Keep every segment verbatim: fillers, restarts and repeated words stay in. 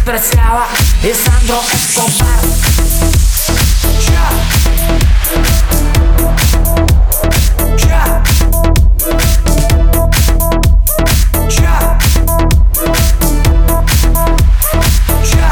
Преслява и Сандро Эскобар. Ча? Ча? Ча? Ча?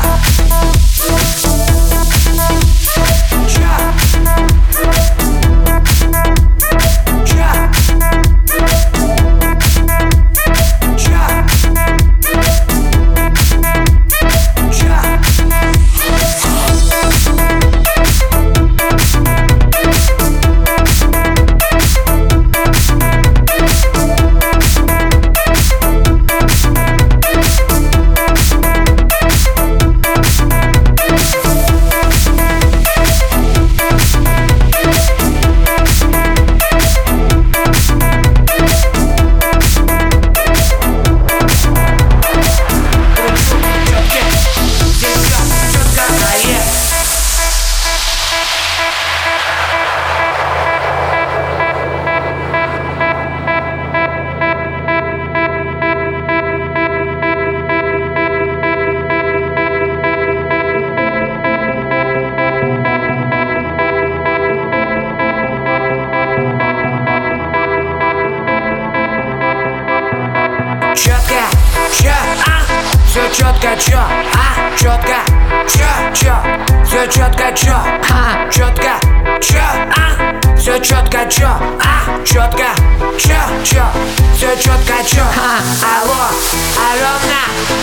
Четко, чё, а? Все четко, чё, а? Четко, чё, чё? Все четко, чё, а? Четко, чё, а? Все четко, чё, а? Четко, чё, чё? Все четко, чё, а? Алло, Алена,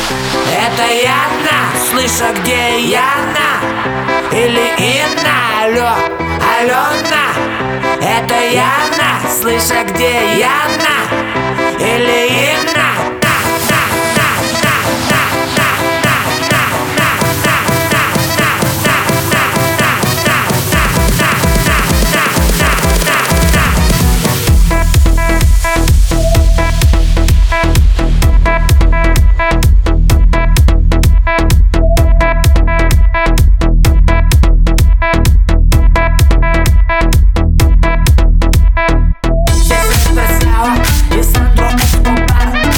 это Яна? Слыша, где Яна? Или Инна? Алло, Алена, это Яна? Слыша, где Яна? Или Инна? И Сандро Эскобар.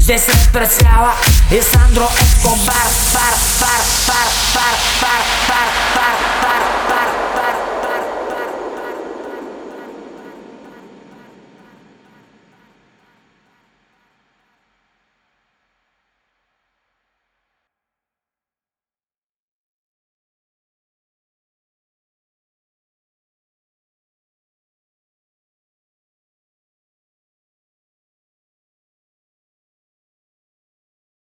Здесь рэпер Сява и Сандро Эскобар. Пар, пар, пар, пар, пар,